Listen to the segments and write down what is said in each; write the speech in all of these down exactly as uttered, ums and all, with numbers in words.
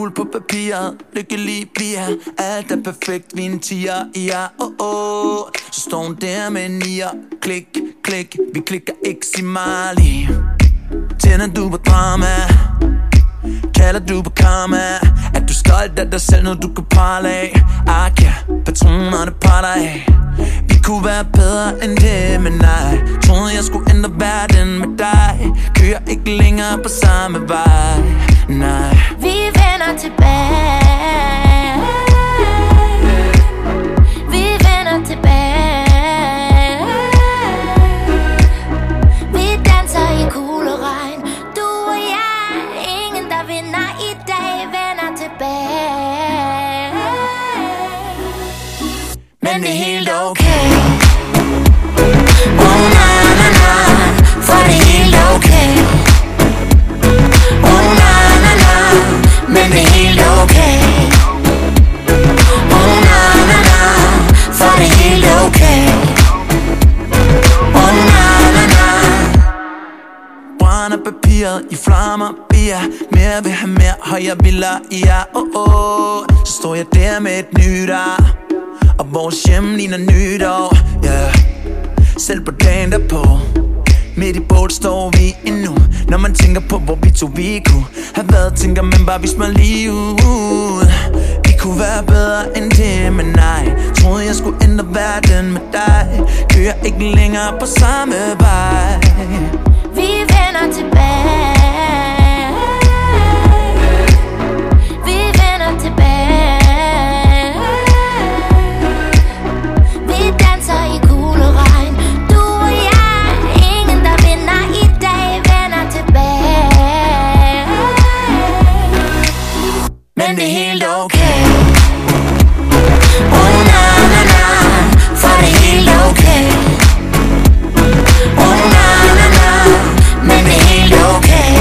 Jul på papiret, lykkelig bliver. Alt er perfekt, vi en tiger, ja, oh, oh. Så står hun der med nier, klik, klik. Vi klikker ikke, sig mig lige. Tænder du på drama? Kalder du på karma? Er du stolt af dig selv, når du kan prale af? Ah ja, patronerne praller af. Vi kunne være bedre end det, men nej. Troede jeg skulle ændre verden med dig. Kører ikke længere på samme vej, nej. Vi vender tilbage. Vi vender tilbage. Vi danser i kugle regn. Du og jeg, ingen der vinder i dag. Vender tilbage. Men det er helt okay. Oh na na na, for det er helt okay. Oh na na na, men det er helt okay. Oh na na na, for det er helt okay. Oh na na na. Brænder papiret i flammer, bier. Mere vil have mere, højere vildere, ja, oh oh. Så står jeg der med et nytår, og vores hjem ligner nytår, ja yeah. Selv på dagen derpå, midt i båd står vi endnu. Når man tænker på hvor vi to vi kunne have været, tænker man bare vi smør lige ud. Vi kunne være bedre end det, men nej. Troede jeg skulle ændre verden med dig. Kører ikke længere på samme vej. Vi vender tilbage. Vi vender tilbage. Vi danser i kugle regn. Du og jeg, ingen der vinder i dag. Vender tilbage. Men det er helt okay. Oh na na na, for det er helt okay. Oh na na na, men det er helt okay.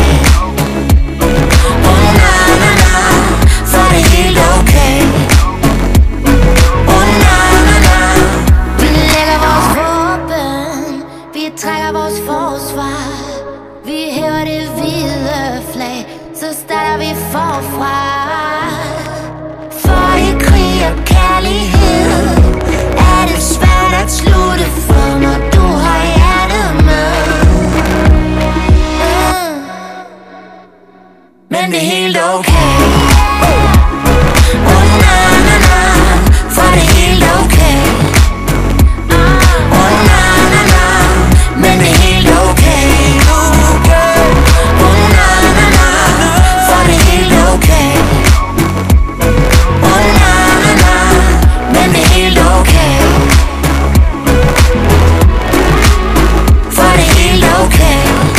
Oh na na na, for det er helt okay. Oh na na na. Vi lægger vores våben, vi trækker vores forsvar. Vi hæver det hvide flag, så starter vi forfra. For i krig og kærlighed er det svært at slutte for, når du har hjertet med. mm. Men det er helt okay. Oh na na na, for det er helt okay. Oh na na na, men det er helt okay. Oh na na na, for det er helt okay. Oh na na na, men det er helt okay. For det er helt okay.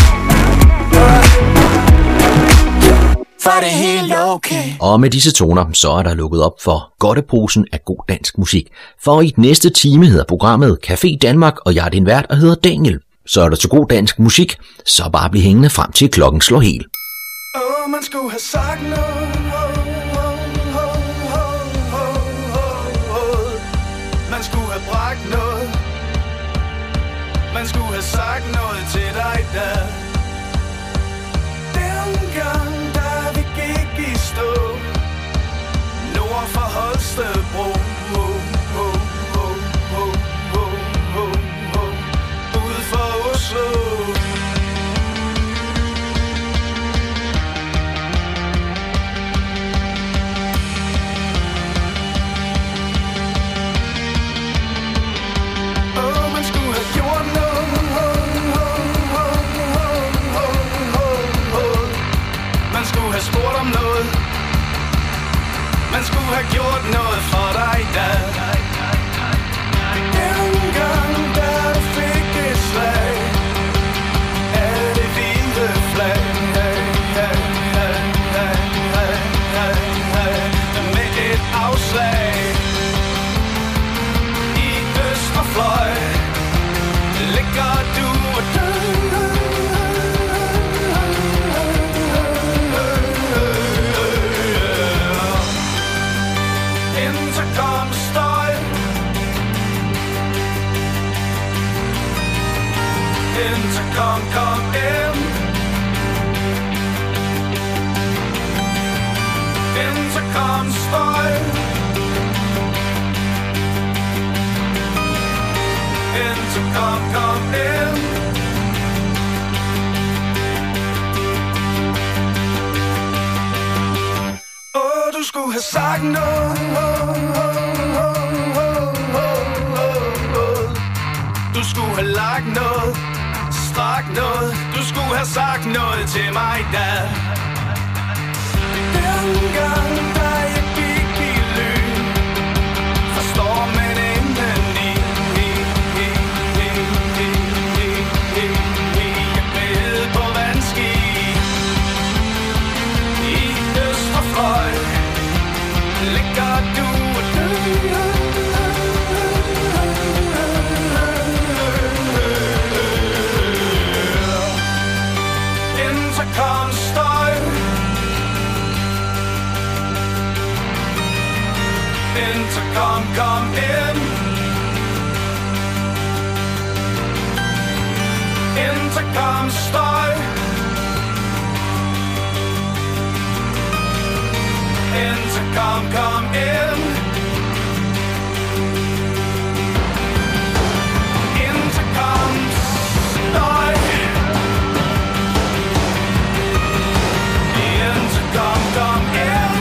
For det er helt okay. Og med disse toner, så er der lukket op for godteposen af god dansk musik. For i den næste time hedder programmet Café Danmark, og jeg er din vært og hedder Daniel. Så er der til god dansk musik, så bare bliv hængende frem til klokken slår helt. Åh, man skulle have sagt noget. Man skulle have bragt noget. Man skulle have sagt noget til dig der. Dengang da vi gik i stå, nord for Holstebro, ude for Oslo. Man skulle have gjort noget for dig da. Dengang da du fik et slag af det hvide flag, med et afslag i Østerfløj ligger du og død. Kom, kom ind. Intercom støj. Intercom, kom ind. Åh, oh, du skulle have sagt noget. Oh, oh, oh, oh, oh, oh, oh. Du skulle have lagt noget, strakt noget. Du skulle have sagt noget til mig da. Dengang da jeg gik i lyn, forstår man indeni. Jeg gled på vandski i Østerfløj. Ligger du og dør. Intercom støj. Intercom, kom ind. Intercom støj. Intercom, kom ind. Intercom støj. Intercom, kom ind.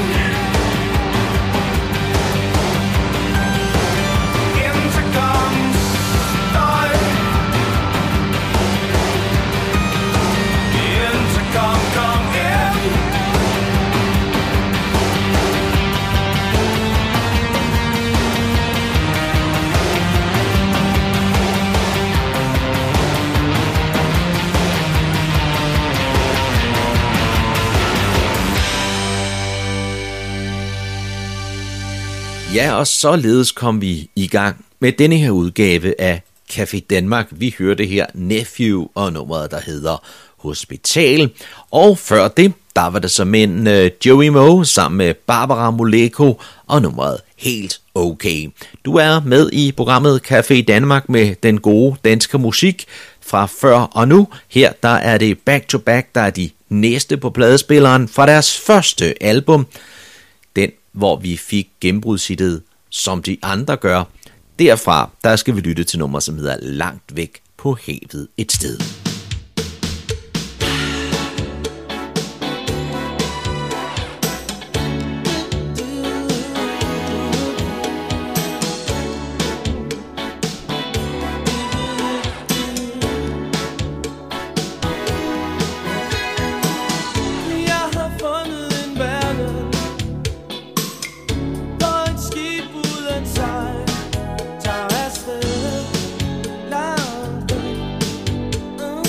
Intercom støj. Intercom, kom ind. Ja, og således kom vi i gang med denne her udgave af Café Danmark. Vi hørte her Nephew og nummeret, der hedder Hospital. Og før det, der var det som en uh, Joey Moe sammen med Barbara Moleko og nummeret Helt Okay. Du er med i programmet Café Danmark med den gode danske musik fra før og nu. Her der er det back to back, der er de næste på pladespilleren fra deres første album. Den, hvor vi fik gennembrudshittet Som de andre gør. Derfra, der skal vi lytte til nummer, som hedder Langt væk på havet et sted. Tager afsted langt væk.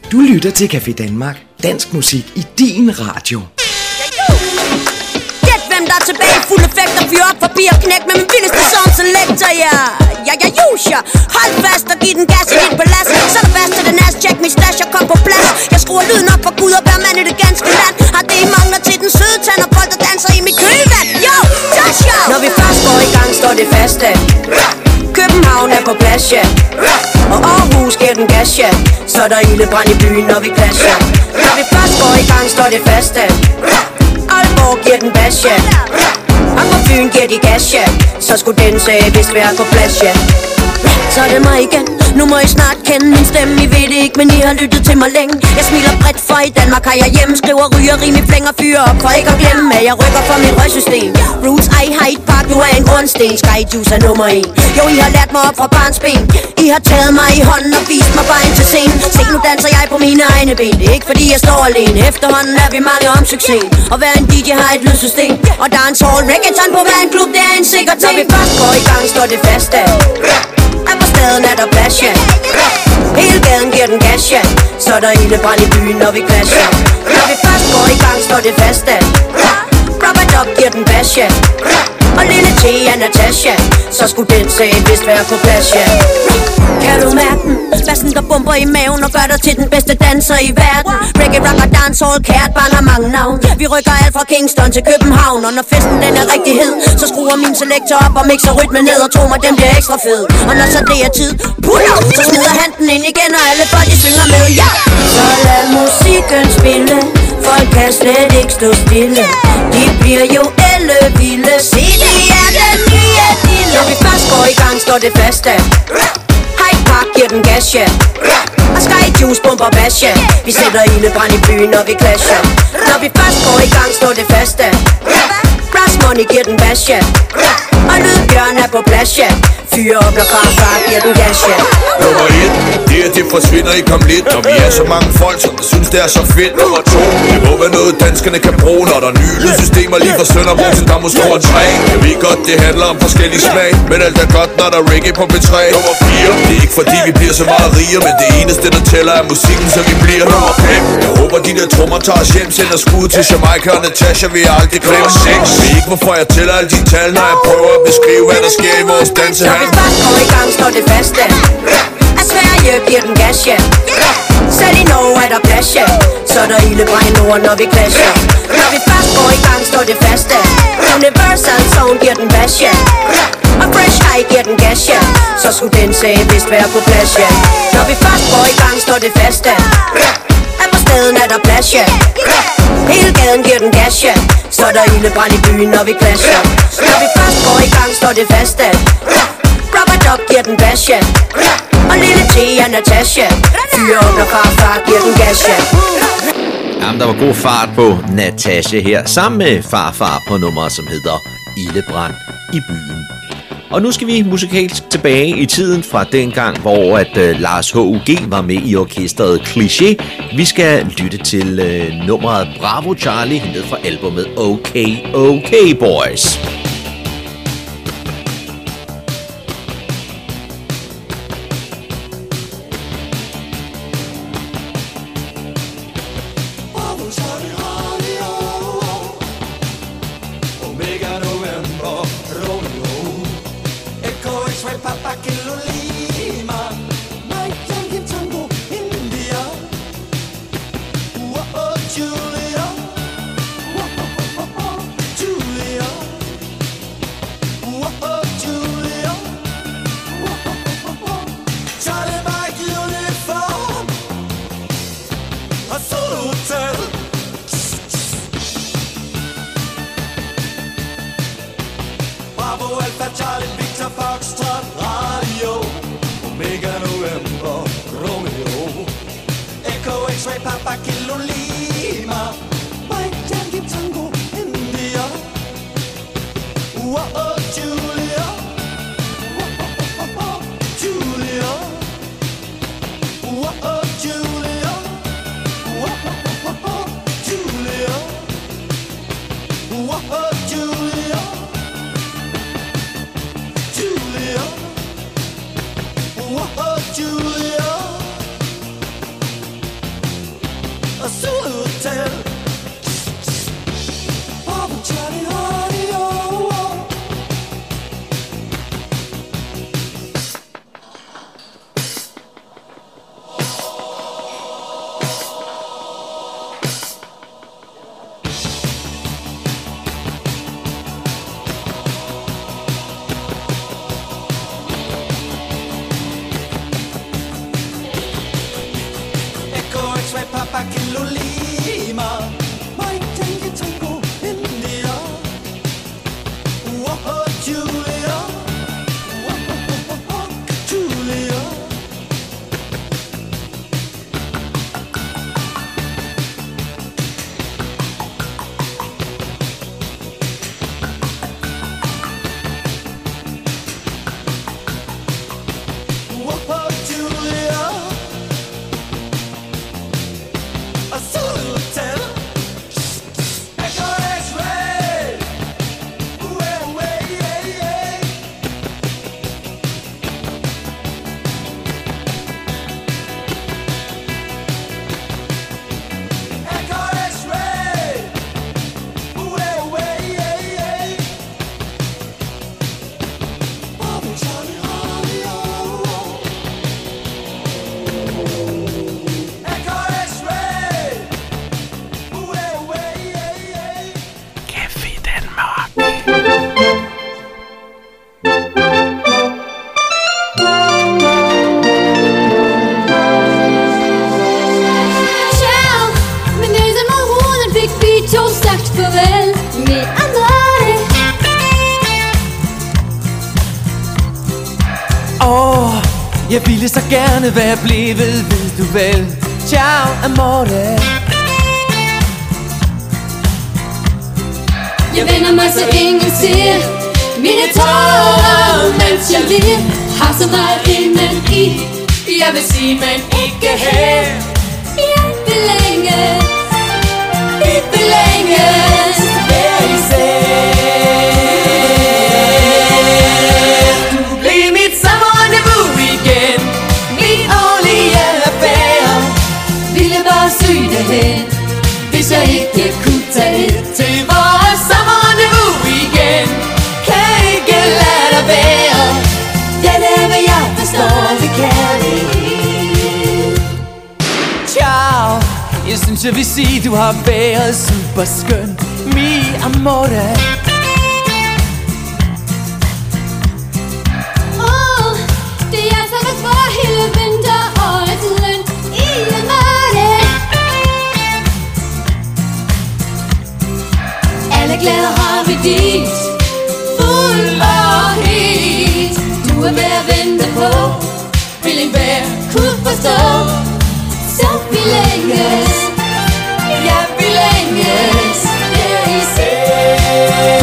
Du lytter til Café Danmark. Dansk musik i din radio. Gæt hvem der er tilbage, fuld effekt og fyr op forbi og knæk med min vildeste sound selector, ja. Ja, ja, jusha. Hold fast og giv den gas i dit palads. Så er der fast til den ass, check min stash, jeg kom på plads. Jeg skruer lyden op for Gud og hver mand i det ganske land. Har det I mangler til den søde tand og folk der danser i mit kølvand. Yo, touch yo. Når vi først går i gang, står det fast, ja. København er på plads, ja. Og Aarhus giver den gas, ja. Så er der ildebrand i byen, når vi clasher. Når vi først går i gang, står det fast, ja. Aalborg giver den bas, ja. Og på byen giver de gas, ja. Så skulle den sag vist være på plads, ja. Så er det mig igen. Nu må I snart kende min stemme. I ved det ikke, men I har lyttet til mig længe. Jeg smiler bredt, for i Danmark har jeg hjemme. Skriver, ryger, rim i flæng og fyrer op. For ikke at glemme, at jeg rykker fra mit røgsystem. Roots, I Hyde Park, du er en grundsten. Skyjuice er nummer en. Jo, I har lært mig op fra barnsben. I har taget mig i hånden og vist mig vejen til scenen. Se, nu danser jeg på mine egne ben. Det er ikke fordi jeg står alene. Efterhånden er vi mange om succes. Og hver en D J har et lydsystem. Og dancehall, reggaeton på hver en klub, det er en sikker ting. Når vi først går i gang, står det fast af. Er på staden er der plads, ja. Hele gaden giver den gas, ja. Så er der ildebrand i byen, når vi clasher. Når vi først går i gang, står det fast af. Robert Up giver den bas, ja. Og lille T er Natasha. Så skulle den sag vist være på plads, ja. Kan du mærke den? Bassen der bomber i maven og gør dig til den bedste danser i verden. Reggae, rock og dancehall, kært barn har mange navn. Vi rykker alt fra Kingston til København. Og når festen den er rigtig hed, så skruer min selektor op og mixer rytmen ned. Og tro mig, den bliver ekstra fed. Og når så det er tid, pull up, så smider han den ind igen. Og alle folk de synger med, ja. Så lad musikken spille. Folk kan slet ikke stå stille. De bliver jo ellevilde. Se, det er den nye dille. Når vi først går i gang, står det fast af. Hyde Park giver den gas, ja. Og Skyjuice bomber bas, ja. Vi sætter ildebrand i byen, når vi clasher. Når vi først går i gang, står det fast af. Brass Money giver den bas, ja. Og Lydbjørn er på plads, ja. Fyre op, når farfar giver den gas, ja. Nummer et, det er det forsvinder ikke om lidt. Når vi er så mange folk, som der synes det er så fedt. Nummer to, det må være noget danskerne kan bruge. Når der er nye lydsystemer lige fra Sønderborg til Damhusgård og tre. Jeg ved godt, det handler om forskellige smag, men alt er godt, når der er reggae på B tre. Nummer fire, det er ikke fordi vi bliver så meget rigere, men det eneste der tæller er musikken, så vi bliver. Nummer fem, jeg håber de der trommer tager os hjem. Sender skud til Jamaica og Natasha, vil jeg aldrig glemme. Seks, jeg ved ikke hvorfor jeg tæller alle de tal, når jeg prøver at beskrive hvad der sker i vores dansehal. Når vi først går i gang, står det fast af. At Sverige giver den gas, ja. Selv i Norge er der plads, ja. Så er der ildebrand i Norden, når vi clasher. Når vi først går i gang, står det fast af. Universal Sound giver den bas, ja. Og Fresh High giver den gas, ja. Så skulle den sag vist være på plads, ja. Når vi først går i gang, står det fast af. At på staden er der plads, ja. Hele gaden giver den gas, ja. Så er der ildebrand i byen, når vi clasher. Når vi først går i gang, står det fast af. Robert Up giver den bas, ja. Og lille T er Natasha. Fyre op, når farfar giver den gas, ja. Jamen, der var god fart på Natasha her, sammen med farfar på nummeret, som hedder Ildebrand i byen. Og nu skal vi musikalsk tilbage i tiden fra dengang, hvor at uh, Lars H U G var med i orkestret Cliché. Vi skal lytte til uh, nummeret Bravo Charlie, hentet fra albumet Okay Okay Boys. og Zulu Hotel. Bravo Charlie Hardy, oh, oh. Papa Kilo Lima, Mike Tango Tango India. Whoa, Julia, whoa, Julia. Whoa, Julia. A Zulu Hotel. Echo X-ray. Way, way, yeah, yeah. Echo X-ray. Way, way, yeah, yeah. Bobby Charlie Hardy, oh, oh. Echo X-ray. Café Danmark. Ciao, min næse mod huden fik vi to sagt farvel med Amore. Åh, oh, jeg ville så gerne være blevet, ved du vel. Ciao, amore. Jeg vender mig så ingen ser mine tårer, mens jeg ler. Har så meget indeni, jeg vil sige, men ikke her. Jeg vil længes, vi vil længes hver især. Du blev mit sommerrendezvous igen. Min årlige affære ville bare syge det hen, hvis jeg ikke kunne tage ned Til vores sommerrendezvous igen. Kan ikke lade dig være. Ja, det er hvad jeg forstår ved kærlighed. Ciao. Jeg synes jeg vil sige du har været super skøn. Mi amore. Åh, det er som at få hele vinteråret i Amore. Alle glæder har vi dit, fuld og helt. Du er ved at vente på, vil enhver kunne forstå. Så vi længes, ja vi længes, hver især.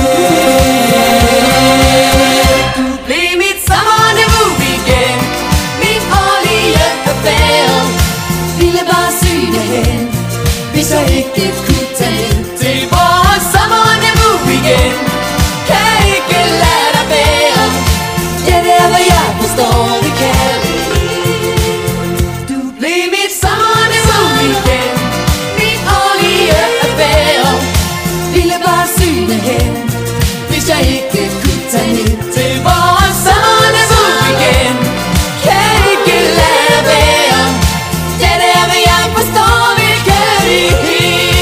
Du blev mit sommerrendezvous igen. Min årlige affære ville bare syge det hen, hvis jeg ikke kunne tage ned Til vores sommerrendezvous igen. Kan ikke lade dig være. Ja, det er hvad jeg forstår ved kærlighed. Du blev mit sommerrendezvous igen. Min årlige affære ville bare syge det hen, hvis jeg ikke kunne tage ned Til vores sommerrendezvous igen. Kan ikke lade dig være. Ja, det er hvad jeg forstår ved kærlighed.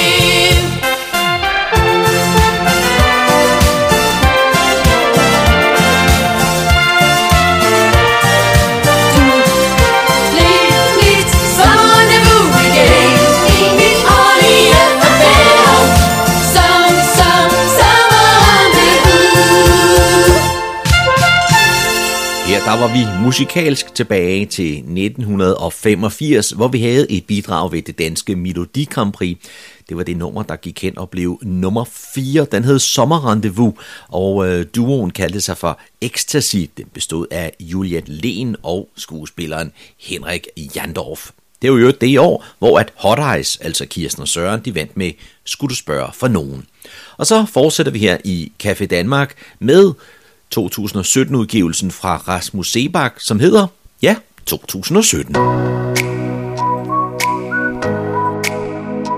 Der var vi musikalsk tilbage til nitten femogfirs, hvor vi havde et bidrag ved det danske Melodi Grand Prix. Det var det nummer, der gik hen og blev nummer fire. Den hed Sommerrendezvous, og øh, duoen kaldte sig for Ecstasy. Den bestod af Juliet Lehn og skuespilleren Henrik Jandorf. Det var jo det i år, hvor at Hot Eyes, altså Kirsten og Søren, de vandt med Skulle du spørge for nogen. Og så fortsætter vi her i Café Danmark med to tusind og sytten-udgivelsen fra Rasmus Seebach, som hedder, ja, to tusind og sytten.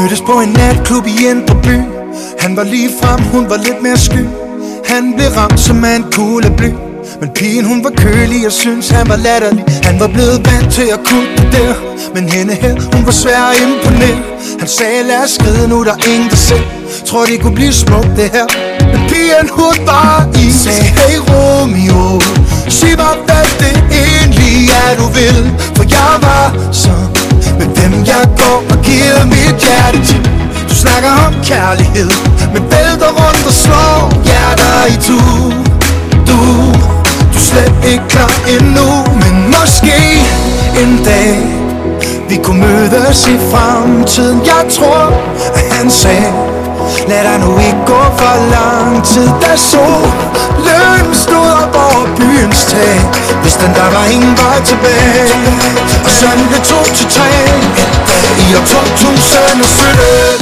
Mødtes på en natklub i Indre By. Han var lige frem, hun var lidt mere sky. Han blev ramt som af en kugle bly. Men pigen hun var kølig og syntes han var latterlig. Han var blevet vant til at kunne det der. Men hende her, hun var svær at imponere. Han sagde lad os skride nu, der er ingen der ser. Tror det kunne blive smukt det her. Men pigen hun var i. Sagde hey Romeo, sig mig hvad det egentlig er du vil. For jeg var sådan med hvem jeg går og giver mit hjerte til. Du snakker om kærlighed, men vælter rundt og slår hjerter i tu. Du, du er slet ikke klar endnu. Men måske en dag vi kunne mødes i fremtiden. Jeg tror at han sagde lad dig nu ikke gå for lang tid. Da solen stod op over byens tag, hvis den der var ingen vej tilbage. Og sådan blev to til tre i år to tusind og sytten.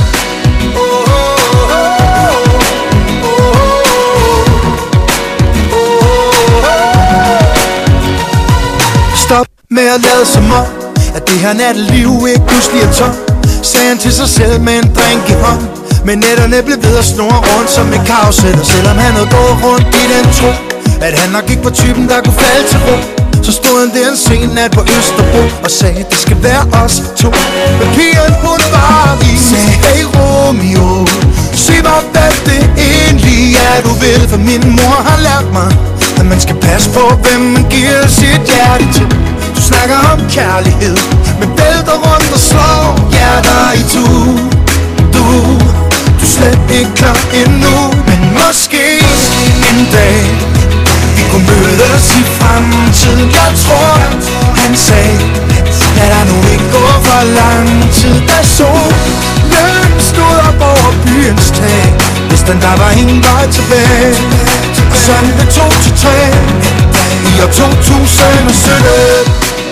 Stop med at lade som om at det her natteliv ikke pludselig er tom, sagde han til sig selv med en drink i hånd. Men nætterne blev ved at snurre rundt som en karusel. Og selvom han havde gået rundt i den tro at han nok ikke var typen der kunne falde til ro, så stod han der en sen nat på Østerbro og sagde det skal være os to. Men pigen hun var i. Sagde hey Romeo, sig mig hvad det egentlig er du vil. For min mor har lært mig at man skal passe på hvem man giver sit hjerte til. Du snakker om kærlighed, men vælter rundt og slår hjerter i tu. Du, du er slet ikke klar endnu. Men måske en dag vi kunne mødes i fremtiden. Jeg tror han sagde lad dig nu ikke gå for lang tid. Da solen stod op over byens tag, hvis den der var ingen vej tilbage. Og sådan blev to til tre i år to tusind og sytten.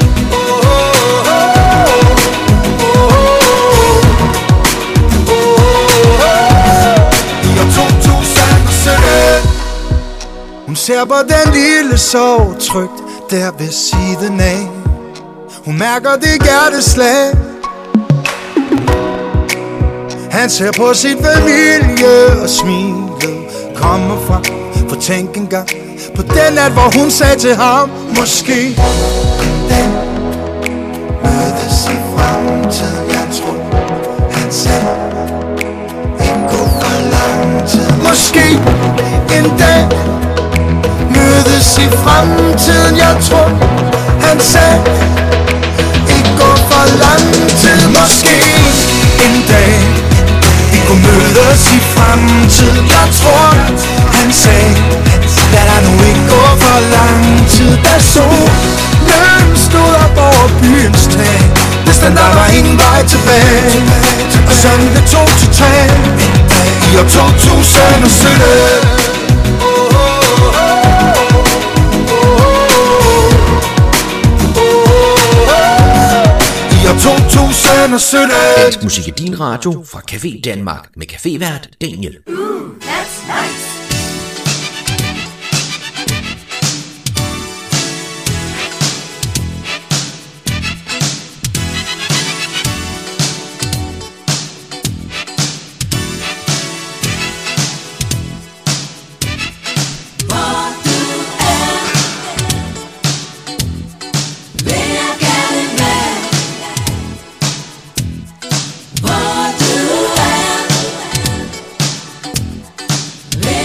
Hun ser på den lille sov trygt der ved siden af. Hun mærker det hjerteslag. Han ser på sin familie og smilet kommer frem. For tænk engang på den nat hvor hun sagde til ham måske den mødes i fremtiden. Jeg tror han sagde ikke gå for lang tid. Måske en dag mødes i fremtiden. Jeg tror han sagde ikke gå for lang tid. Måske en dag vi kunne mødes i fremtiden. Jeg tror han sagde lad dig nu ikke gå for lang tid. Da solen stod op over byens tag, hvis den der var ingen vej tilbage. Og sådan blev to til tre i år to tusind og sytten. to tusind og sytten. Dansk musik i din radio fra Café Danmark med cafévært Daniel. Ooh, that's nice. Live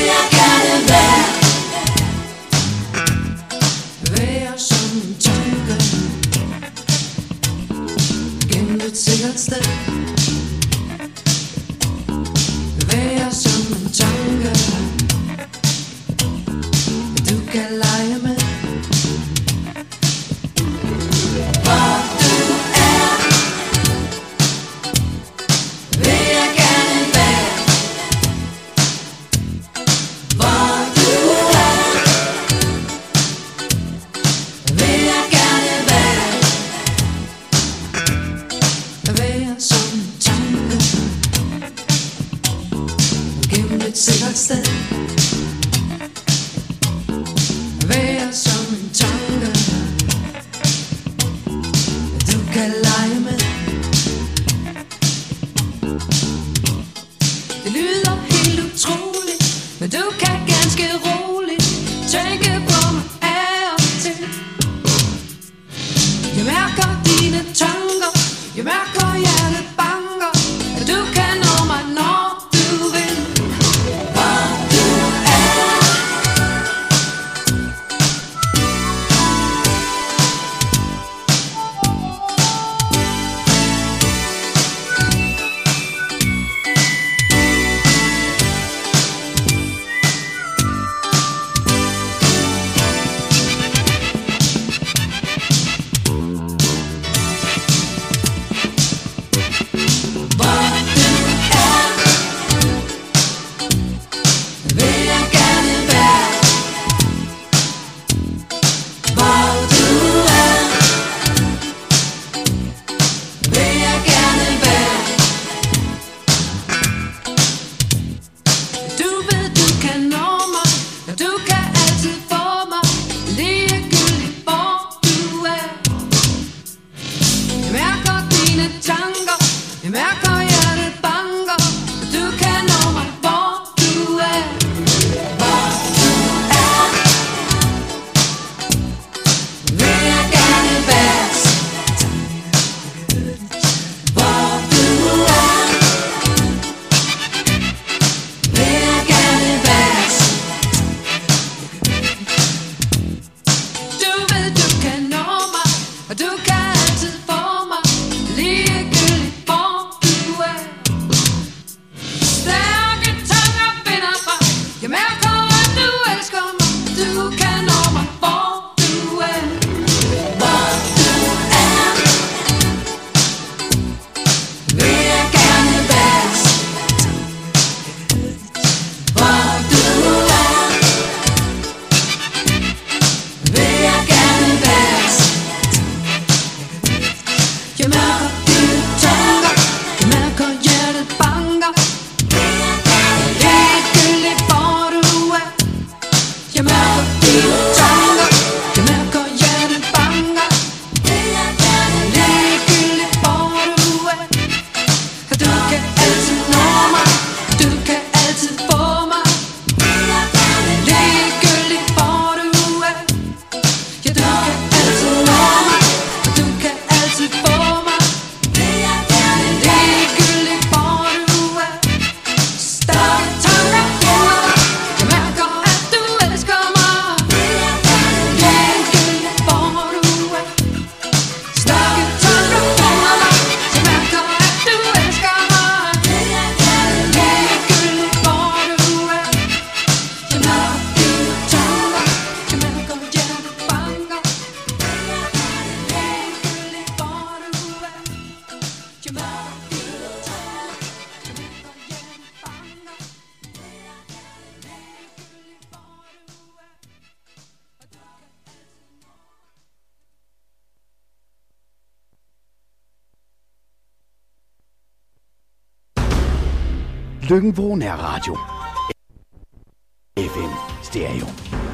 Løkken-Vrå Nærradio. F M Stereo.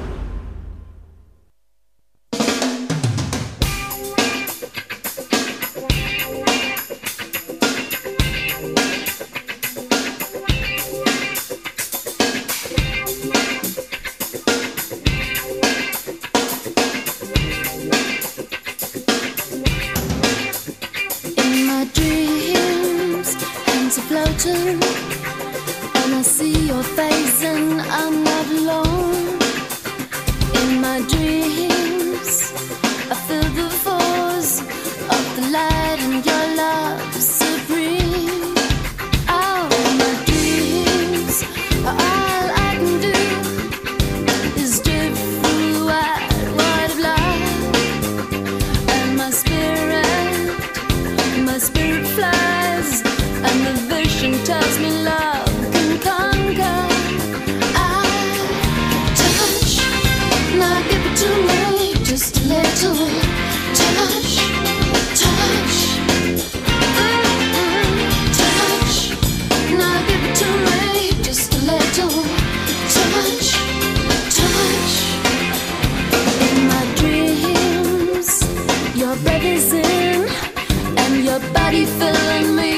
And I see your face and I'm not alone. In my dreams I feel the force of the light and your love is supreme. Oh, in my dreams all I can do is drift through the wide, wide of life. And my spirit, my spirit flies, and the vision tells me love can conquer. I touch, now give it to me, just a little touch, touch, mm-hmm. Touch, now give it to me, just a little touch, touch. In my dreams, your breath is in, and your body filling me.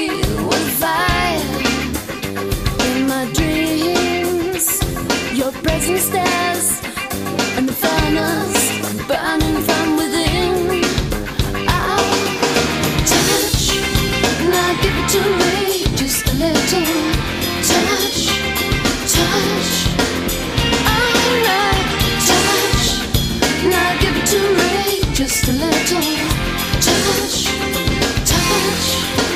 In my dreams, your presence stares, and the furnace burning from within. I'll touch, now give it to me, just a little touch, touch. Alright, touch, now give it to me, just a little touch, touch.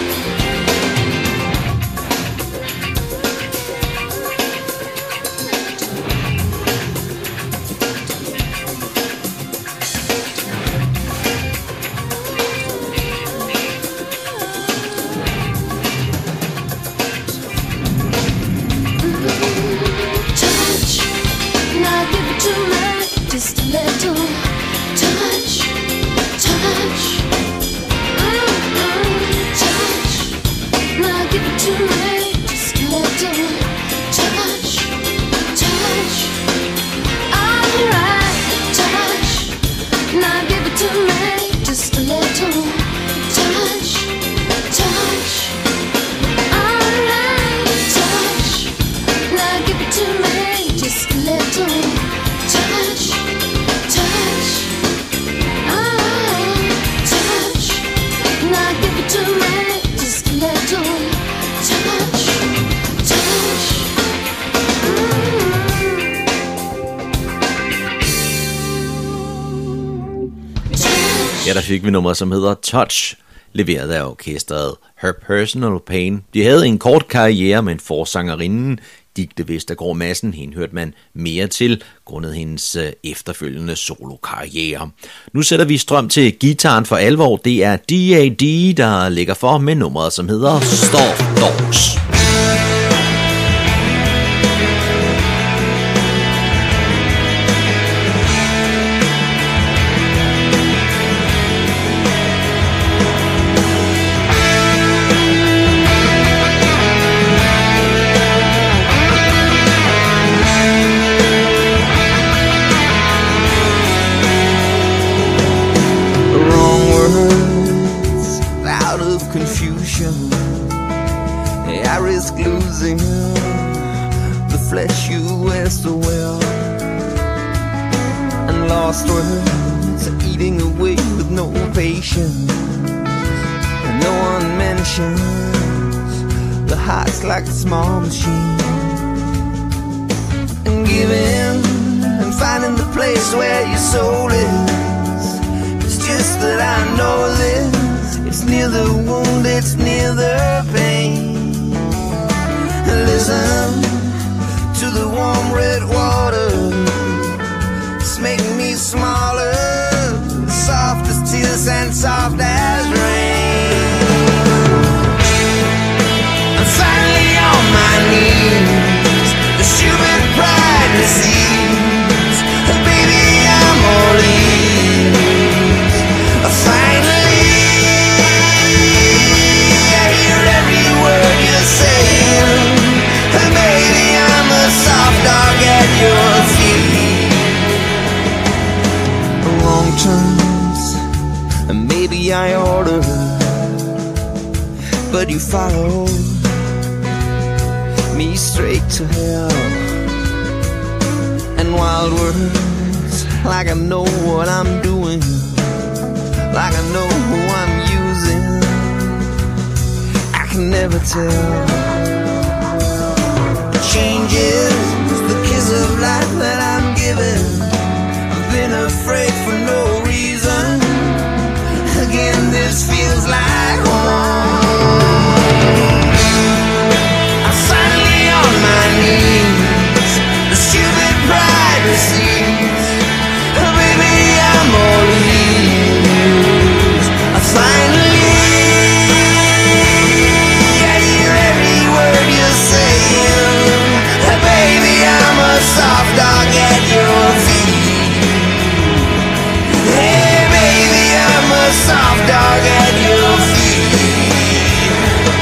Ja, der fik vi nummer, som hedder Touch, leveret af orkestret Her Personal Pain. De havde en kort karriere, men forsangerinden Dicte Vestergaard Madsen, hende hørte man mere til, grundet hendes efterfølgende solokarriere. Nu sætter vi strøm til gitaren for alvor. Det er D A D, der ligger for med nummeret, som hedder Storm Dogs. The flesh you wear so well, and lost words are eating away with no patience, and no one mentions the heart's like a small machine, and giving and finding the place where your soul is. It's just that I know this, it's near the wound, it's near the pain. Listen to the warm red water, it's making me smaller, soft as tears and soft as rain. I'm finally on my knees, the stupid pride deceives, and baby I'm all ears. Finally reasons, and maybe I oughta, but you follow me straight to hell. And wild words, like I know what I'm doing, like I know who I'm using, I can never tell. Changes, the kiss of life that I'm given. I've been afraid for no reason. Again, this feels like home. I'm suddenly on my knees. The stupid pride recedes. Oh, baby, I'm all ears. I finally, I hear every word you're saying. Oh, baby, I'm a soft dog at your feet. Hey, baby, I'm a soft dog at your feet.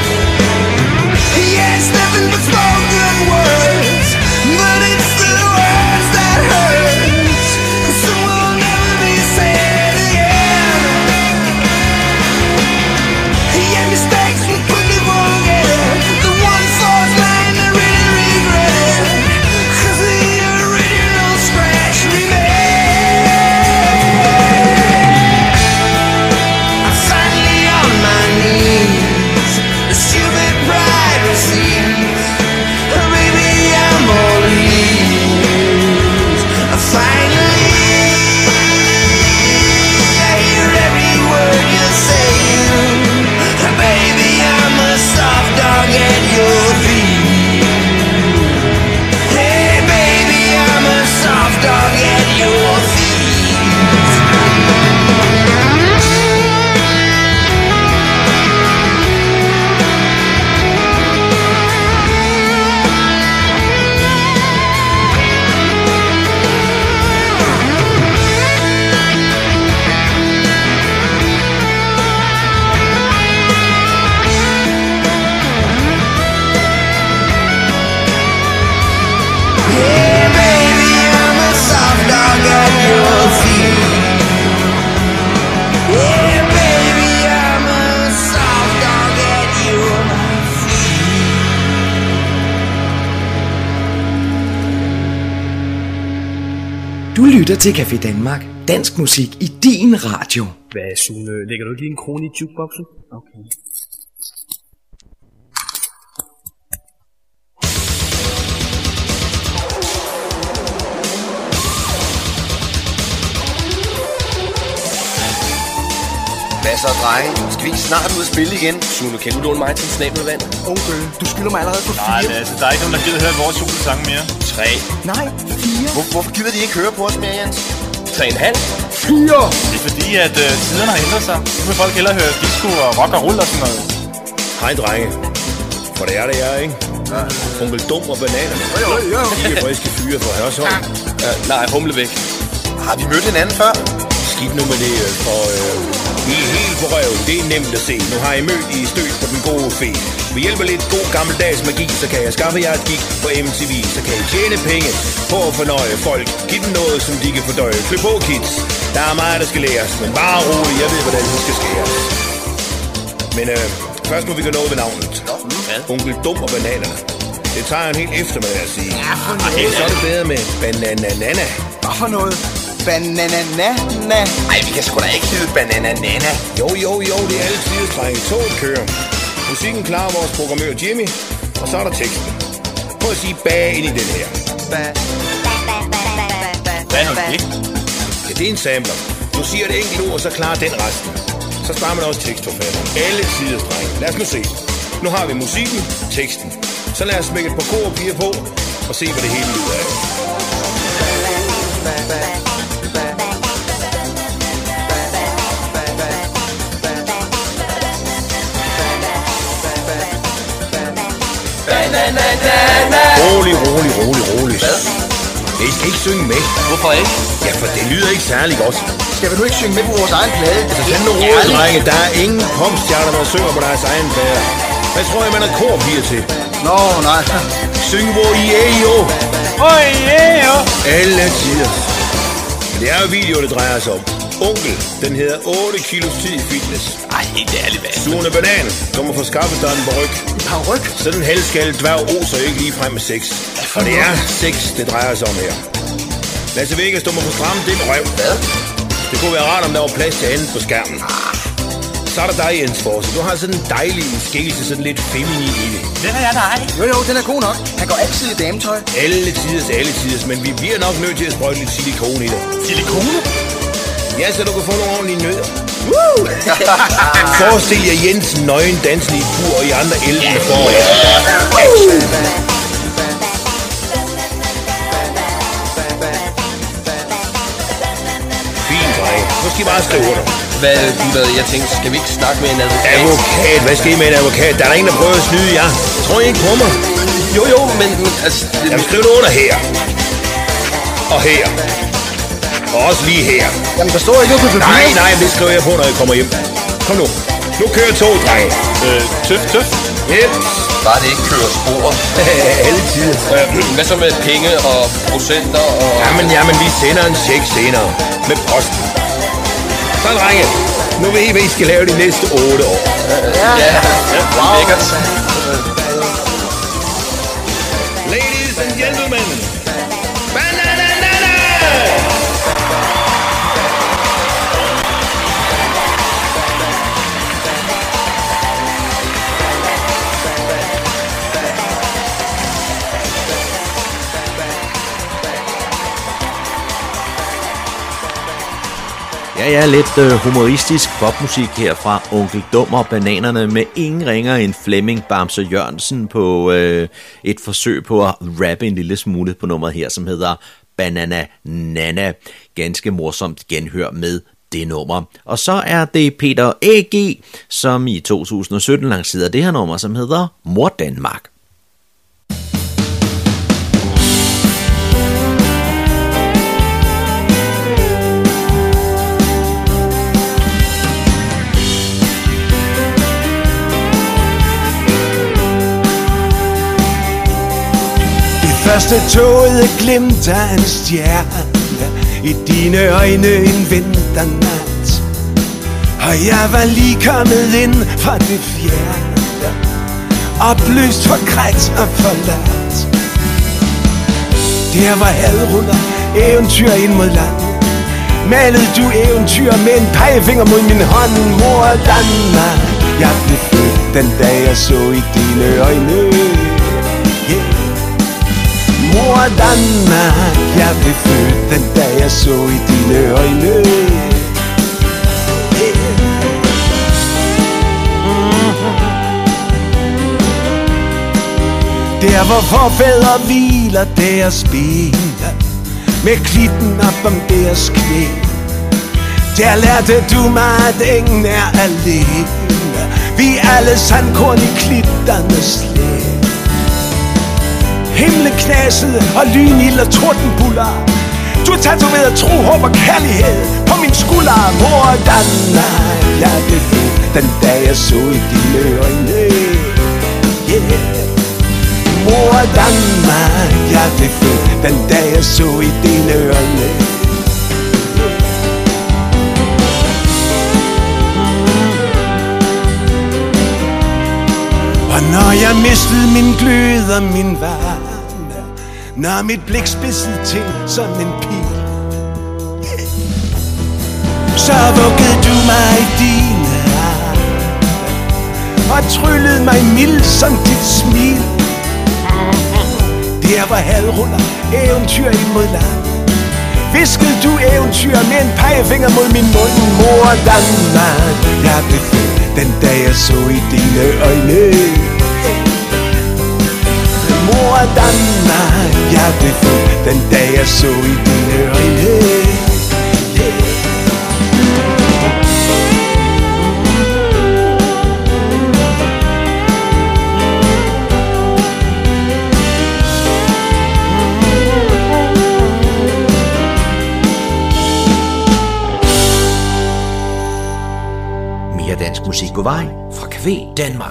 Yeah, it's nothing but spoken words, but it's the words that hurt. Some will never be said again. Yeah, mistakes we couldn't forget. The one false line I really regret, 'cause the original scratch remains. I'm finally on my knees. The stupid pride recedes. Oh, baby, I'm all ears. I finally, I hear every word you're saying. Oh, baby, I'm a soft dog at your feet. Hey, baby, I'm a soft dog at your feet. Hey, baby, I'm a soft dog at your feet. Yeah, baby, I'm a soft dog at your feet. Du lytter til Café Danmark. Dansk musik i din radio. Hvad, Sune? Lægger du ikke lige en krone i jukeboxen? Okay. Hvad så, drenge? Skal vi ikke snart ud og spille igen? Sune, kan du låne mig til en snabelvand? Onkel, du skylder mig allerede på fire. Nej, altså, der er ikke nogen, der gider høre vores julesange mere. Tre. Nej, fire. Hvor, hvorfor gider de ikke høre på os mere, Jens? Tre en halv. Fire. Det er fordi, at øh, tiderne har ændret sig. Nu vil folk hellere høre disco og rock og rull og sådan noget. Hej, drenge. For det er det, jeg er, ikke? Ja. Onkel Dum og Bananer. Jo, jo, jo. De er friske fyre fra Hørsholm. Ja, nej, Humlebæk. Har vi mødt hinanden før? Skidt nu med det, for øh, I er helt på røven. Det er nemt at se. Nu har I mødt I stødt på den gode fe. Ved hjælp af lidt god gammeldags magi, så kan jeg skaffe jer et gig på M T V. Så kan I tjene penge på at fornøje folk. Giv dem noget, som de kan fordøje. Klø på, kids. Der er meget, der skal læres. Men bare roligt, jeg ved, hvordan det skal skæres. Men øh, først må vi gå noget ved navnet. Onkel Dum og Bananerne. Det tager en helt eftermiddag at sige. Ja, for noget. Så er det bedre med Bananana. Hvad for noget? Bananana. Ej, vi kan sgu da ikke hedde Bananana. Jo, jo, jo, det er altid drenge. Toget kører. Musikken klarer vores programmør Jimmy. Og så er der teksten. Prøv at sige bag ind i den her. Hvad er nu det? Ja, det er en sampler. Du siger et enkelt ord, og så klarer den resten. Så sparer man også tekstforfatter. Alle tiders drenge. Lad os nu se. Nu har vi musikken, teksten. Så lad os smække et par kor og piger på, og se, hvad det hele lyder af. Rolig, rolig, rolig, rolig. Hvad? I skal ikke synge med. Hvorfor ikke? Ja, for det lyder ikke særlig godt. Skal vi nu ikke synge med på vores egen plade? Altså, sådan nogle råd, drenge. Der er ingen popstjerner, der synger på deres egen plade. Hvad tror jeg, man er korpiger til? Nå, nej. Syng hvor I er, jo. Åh, ja, jo. Alle tider. Men det er jo video, det drejer sig om. Onkel, den hedder otte kilos tid i fitness. Ej, helt ærligt, hvad? Sune Banan, du må få skaffet dig en paryk. En paryk? Sådan en halvskaldet dværg oser ikke lige frem med sex. Og det er sex, det drejer sig om her. Lasse Vegas, du må få strammet din røv. Hvad? Det kunne være rart, om der var plads til andet på skærmen. Så er der dig, Jens Forse. Du har sådan en dejlig skikkelse, sådan lidt feminin i det. Den er jeg dig. Jo, jo, den er god nok. Han går altid i dametøj. Alle tiders, alle tiders, men vi bliver nok nødt til at sprøjte lidt silikone i det. Silikone? Ja, så du kan få nogle ordentlige nødder. Woo! Forestil jer Jens nøgen dansende i bur, og I andre elvende foran. Fint, dreng. Nu skal I bare skrive under. Hvad, hvad, jeg tænkte, skal vi ikke snakke med en advokat? Advokat? Hvad skal I med en advokat? Der er der ingen, der prøver at snyde jer. Tror I ikke på mig? Jo, jo, men, men altså... Det... Jamen, skriv det under her. Og her. Og også lige her. Jamen, der står ikke noget på papir. Nej, nej, det skriver jeg på, når jeg kommer hjem. Kom nu. Nu kører tog, drenge. Øh, tøf, tøf. Yep. Bare det ikke kører spor. Alle tider. Øh, hvad så med penge og procenter og... Jamen, jamen, vi sender en check senere. Med posten. Så, drenge. Nu ved I, hvad I skal lave de næste otte år. Ja, ja. Wow. Lækkert. Ladies and gentlemen. Banana! Ja, ja, lidt øh, humoristisk popmusik her fra Onkel Dum og Bananerne med ingen ringer end Flemming Bamse Jørgensen på øh, et forsøg på at rappe en lille smule på nummeret her, som hedder Banana Nana. Ganske morsomt genhør med det nummer. Og så er det Peter A G, som i to tusind og sytten lancerede det her nummer, som hedder Mor Danmark. Første toget glimt af en stjerne, i dine øjne en vinternat. Og jeg var lige kommet ind fra det fjerne, oplyst, forkrædt og forladt. Der var halvruller, eventyr ind mod land. Malede du eventyr med en pegefinger mod min hånd. Mor Danmark, jeg blev født den dag jeg så i dine øjne. Yeah. Mor Danmark, jeg blev født den dag jeg så i dine øjne. Der hvor forfædre hviler deres ben, med klitten op om deres knæ. Der lærte du mig at ingen er alene. Vi er alle sandkorn i klitternes læ. Himlen knasede og lynild og tordenbuller. Du har tatoveret tro, håb og kærlighed på min skulder. Mor Danmark, jeg blev født den dag jeg så i dine øjne. Yeah. Mor Danmark, jeg blev født den dag jeg så i dine øjne. Og når jeg mistede min glød og min varme, når mit blik spidsede til som en pil, så vuggede du mig i dine arme og tryllede mig mild som dit smil. Der var halvruller, eventyr imod land. Viskede du eventyr med en pegefinger mod min mund. Mor Danmark, jeg blev født den dag jeg så i dine øjne. Mor Danmark, jeg blev født den dag jeg så i dine øjne. Dansk musik på vej fra Café Danmark.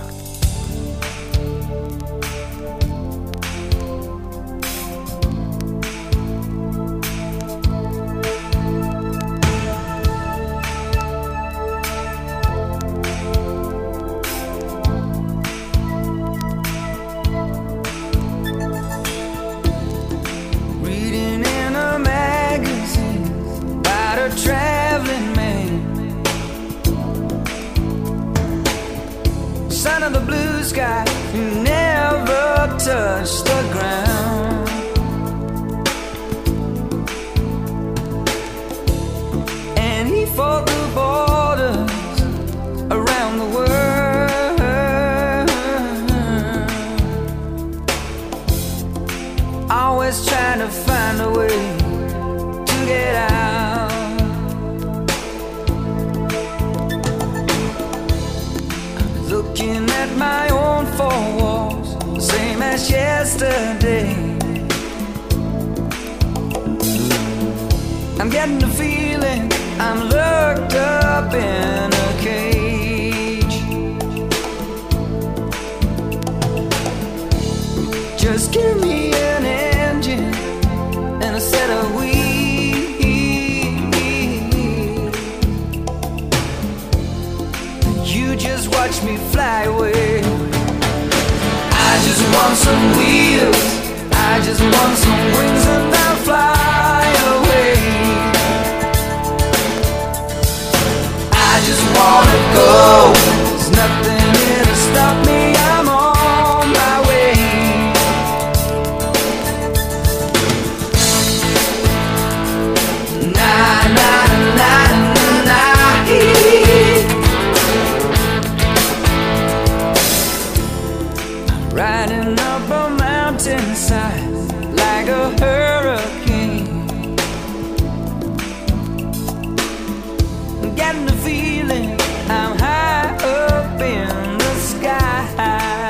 sky, you never touch the ground. And he fought the borders around the world, always trying to find a way to get out. Looking at my own four walls, same as yesterday. I'm getting the feeling I'm locked up in a cage. Just give me an engine and a set of wheels. You just watch me fly away. I just want some wheels, I just want some wings and I'll fly away. I just wanna go, there's nothing here to stop me, I'm on my way. Nah, nah, nah, nah, riding up a mountainside like a hurricane. I'm getting the feeling I'm high up in the sky.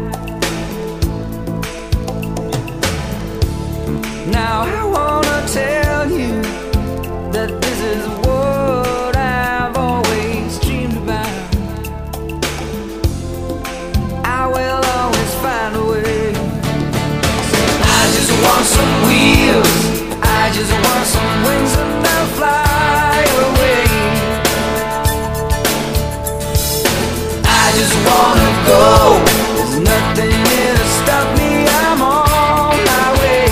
Now I wanna tell you that this is what I've always dreamed about. I will always find a way. I just want some wheels, I just want some wings and I'll fly away. I just wanna go, there's nothing here to stop me, I'm on my way.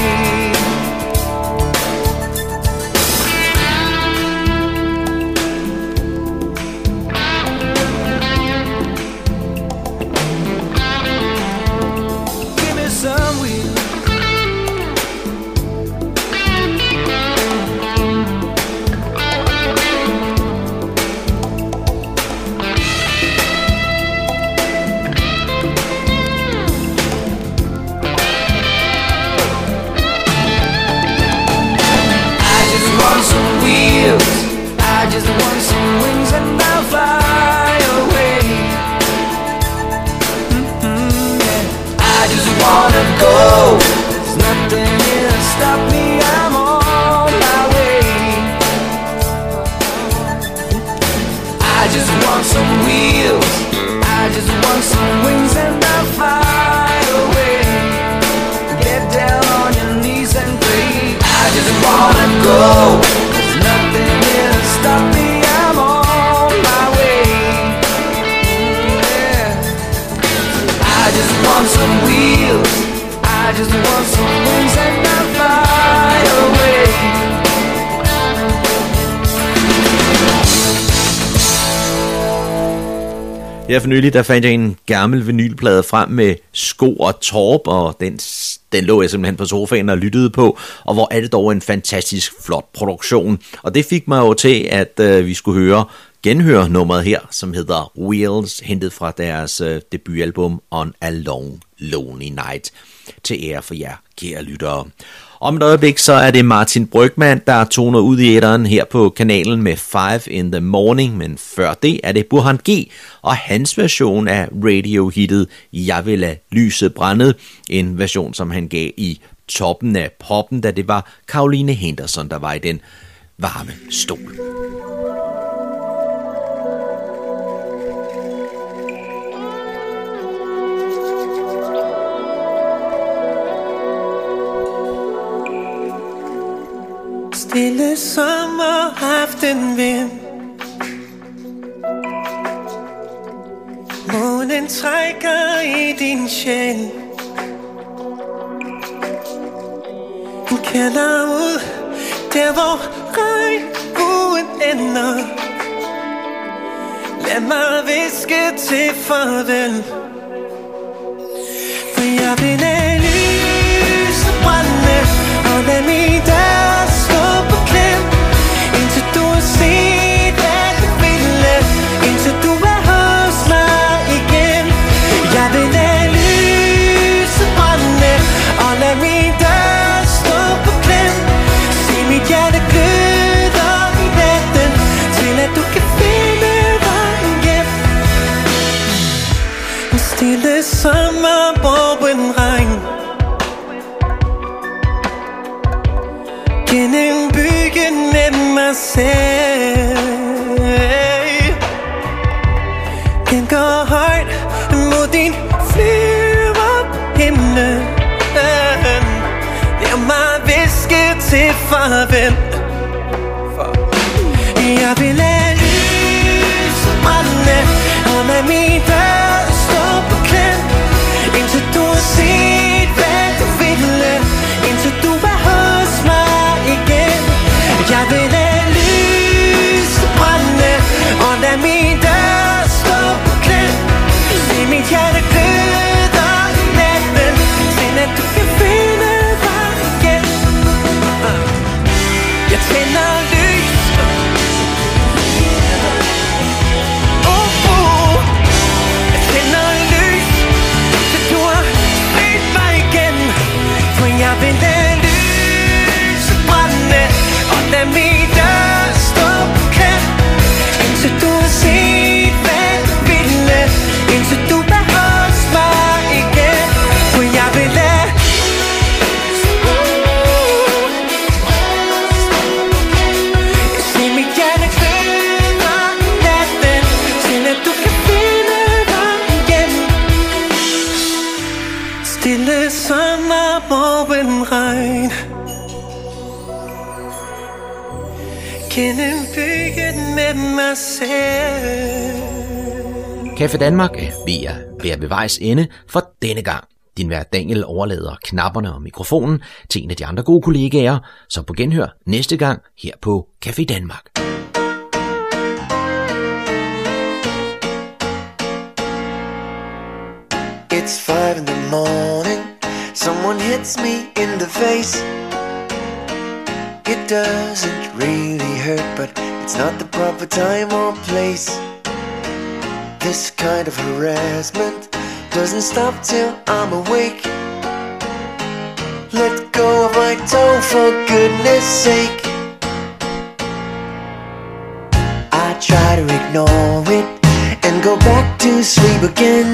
Give me some wheels. I just want some wings and I'll fly away. Mm-hmm, yeah. I just wanna go, there's nothing here to stop me, I'm on my way. I just want some wheels, I just want some wings and I'll fly away. Get down on your knees and pray. I just wanna go, there's nothing here to stop me, I'm on my way. Yeah. I just want some wheels, I just want some wings and I'll fly away. Her for nylig, der fandt jeg en gammel vinylplade frem med Sko og Torp, og den, den lå jeg simpelthen på sofaen og lyttede på, og hvor er det dog en fantastisk flot produktion. Og det fik mig jo til, at øh, vi skulle høre, genhøre nummeret her, som hedder Wheels, hentet fra deres øh, debutalbum On a Long Lonely Night, til ære for jer, kære lyttere. Om et øjeblik, så er det Martin Brygmann, der toner ud i æteren her på kanalen med Five in the Morning, men før det er det Burhan G og hans version af radio-hittet Jeg vil lade lyset brænde, en version, som han gav i toppen af poppen, da det var Caroline Henderson, der var i den varme stol. Stille sommeraftenvind, månen trækker i din sjæl. Den kalder ud, der hvor regnbuen ender. Lad mig viske til farvel. Jeg vil lade lyset brænde og lad min dør stå på klem, indtil du har set hvad du ville, indtil du er hos mig igen. Jeg vil lade lyset brænde og lad min dør stå på klem, se mit hjerte gløder i natten, til at du kan finde vejen hjem. En stille sommerborgenregn gennem byen med mig selv. Den går højt mod din flyverhimmel, lad mig viske til farvel. Jeg vil lade lyset brænde og lad min dør stå på klem, indtil du har set hvad du ville, indtil du er hos mig igen. Jeg vil lade lyset brænde og lad min dør stå på klem, se mit hjerte gløder i natten, til at du kan finde dig igen. Jeg tænder lys. Oh, oh. Jeg tænder lys, til du har set mig igen. For jeg vil lade lyset brænde og lad min dør stå på klem, indtil du har set hvad du ville, indtil du er hos mig igen. For jeg vil lade se mit hjerte gløder i natten, til at du kan finde dig igen. Stille sommermorgenregn gennem byen med mig selv. Café Danmark er ved at være ved vejs ende for denne gang. Din vært Daniel overlader knapperne og mikrofonen til en af de andre gode kollegaer, så på genhør næste gang her på Café Danmark. It's five in the morning, someone hits me in the face. It doesn't really hurt, but it's not the proper time or place. This kind of harassment doesn't stop till I'm awake. Let go of my toe for goodness sake. I try to ignore it and go back to sleep again.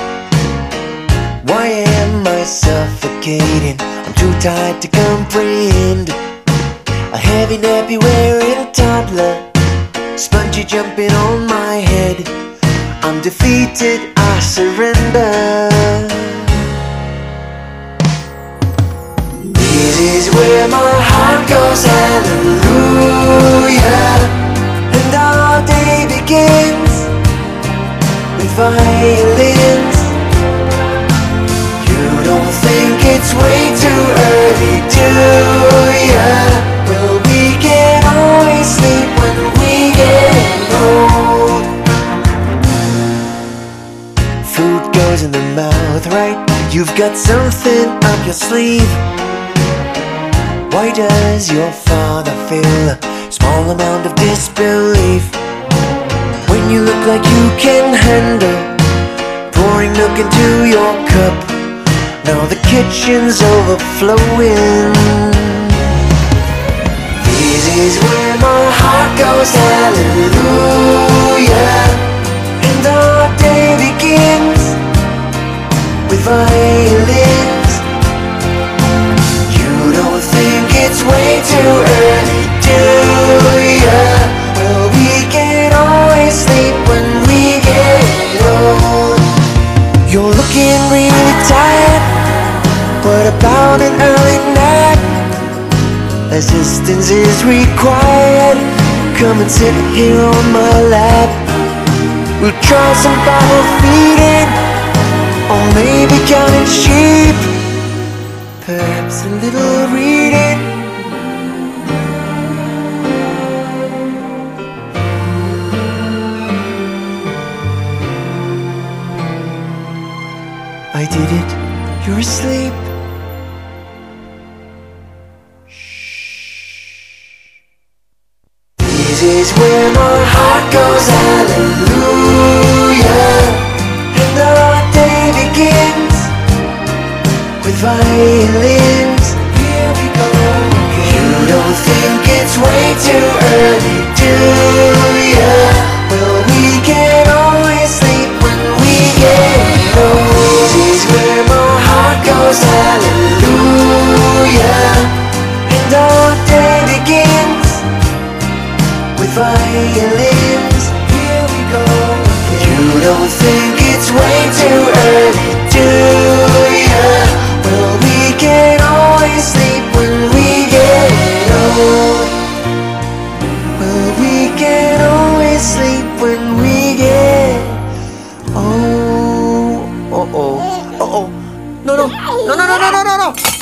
Why am I suffocating? I'm too tired to comprehend. A heavy nappy wearing toddler, spongy jumping on my head. I'm defeated, I surrender. This is where my heart goes hallelujah, and our day begins with violins. You don't think it's way too early, do ya? Well, we can always sleep when we get old. Food goes in the mouth, right? You've got something up your sleeve. Why does your father feel a small amount of disbelief when you look like you can handle pouring milk into your cup? Now the kitchen's overflowing. This is where my heart goes hallelujah, and our day begins with violins. You don't think it's way too early, do ya? Well, we can always sleep when we get old. You're looking really tired. What about an early nap? Assistance is required. Come and sit here on my lap. We'll try some bottle feeding, or maybe counting sheep. Perhaps a little reading. I did it. you're asleep. This is where my heart goes hallelujah, and our day begins with violins. Here we go again. You don't think it's way too early, do ya? Well, we can always sleep when we get old. This is where my heart goes hallelujah, and our day begins with violins. Here we go again. You don't think it's way too early, do ya? Well, we can always sleep when we get old. Well, we can always sleep when we get old. Oh oh, oh oh. No no no no no no no no no.